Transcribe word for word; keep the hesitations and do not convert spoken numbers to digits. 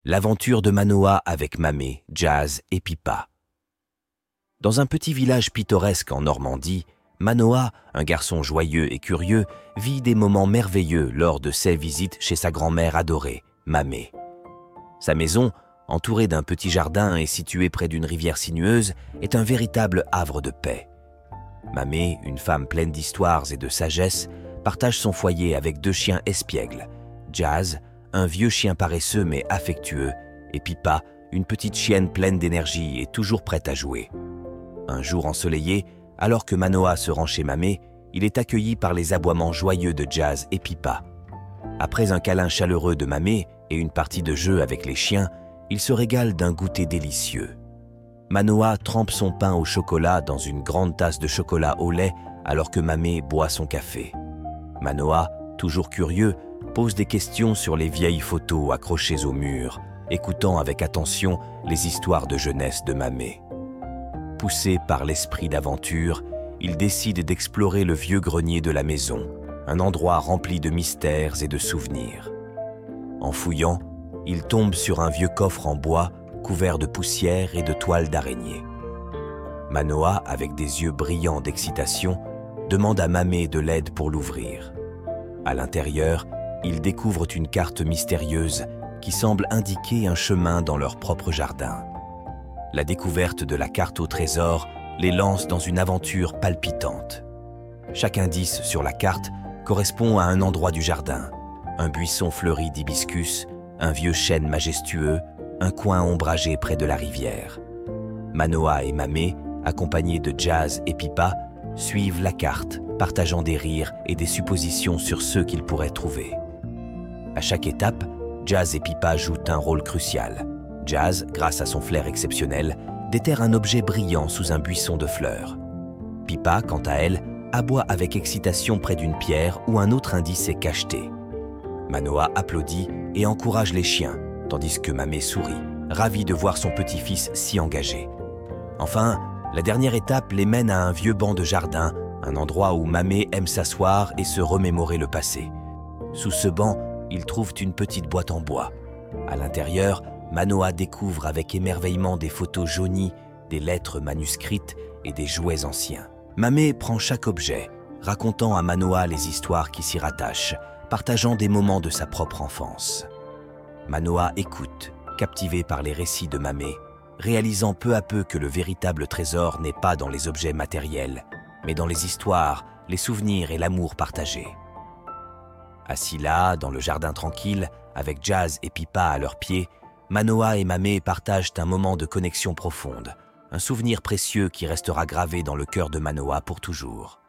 L'aventure de Manoa avec Mamé, Jazz et Pippa. Dans un petit village pittoresque en Normandie, Manoa, un garçon joyeux et curieux, vit des moments merveilleux lors de ses visites chez sa grand-mère adorée, Mamé. Sa maison, entourée d'un petit jardin et située près d'une rivière sinueuse, est un véritable havre de paix. Mamé, une femme pleine d'histoires et de sagesse, partage son foyer avec deux chiens espiègles, Jazz, un vieux chien paresseux mais affectueux, et Pippa, une petite chienne pleine d'énergie et toujours prête à jouer. Un jour ensoleillé, alors que Manoa se rend chez Mamé, il est accueilli par les aboiements joyeux de Jazz et Pippa. Après un câlin chaleureux de Mamé et une partie de jeu avec les chiens, il se régale d'un goûter délicieux. Manoa trempe son pain au chocolat dans une grande tasse de chocolat au lait alors que Mamé boit son café. Manoa, toujours curieux, pose des questions sur les vieilles photos accrochées au mur, écoutant avec attention les histoires de jeunesse de Mamé. Poussé par l'esprit d'aventure, il décide d'explorer le vieux grenier de la maison, un endroit rempli de mystères et de souvenirs. En fouillant, il tombe sur un vieux coffre en bois couvert de poussière et de toiles d'araignée. Manoa, avec des yeux brillants d'excitation, demande à Mamé de l'aide pour l'ouvrir. À l'intérieur, ils découvrent une carte mystérieuse qui semble indiquer un chemin dans leur propre jardin. La découverte de la carte au trésor les lance dans une aventure palpitante. Chaque indice sur la carte correspond à un endroit du jardin, un buisson fleuri d'hibiscus, un vieux chêne majestueux, un coin ombragé près de la rivière. Manoa et Mamé, accompagnés de Jazz et Pippa, suivent la carte, partageant des rires et des suppositions sur ceux qu'ils pourraient trouver. À chaque étape, Jazz et Pippa jouent un rôle crucial. Jazz, grâce à son flair exceptionnel, déterre un objet brillant sous un buisson de fleurs. Pippa, quant à elle, aboie avec excitation près d'une pierre où un autre indice est cacheté. Manoa applaudit et encourage les chiens, tandis que Mamé sourit, ravie de voir son petit-fils si engagé. Enfin, la dernière étape les mène à un vieux banc de jardin, un endroit où Mamé aime s'asseoir et se remémorer le passé. Sous ce banc, ils trouvent une petite boîte en bois. À l'intérieur, Manoa découvre avec émerveillement des photos jaunies, des lettres manuscrites et des jouets anciens. Mamé prend chaque objet, racontant à Manoa les histoires qui s'y rattachent, partageant des moments de sa propre enfance. Manoa écoute, captivé par les récits de Mamé, réalisant peu à peu que le véritable trésor n'est pas dans les objets matériels, mais dans les histoires, les souvenirs et l'amour partagé. Assis là, dans le jardin tranquille, avec Jazz et Pippa à leurs pieds, Manoa et Mamé partagent un moment de connexion profonde, un souvenir précieux qui restera gravé dans le cœur de Manoa pour toujours.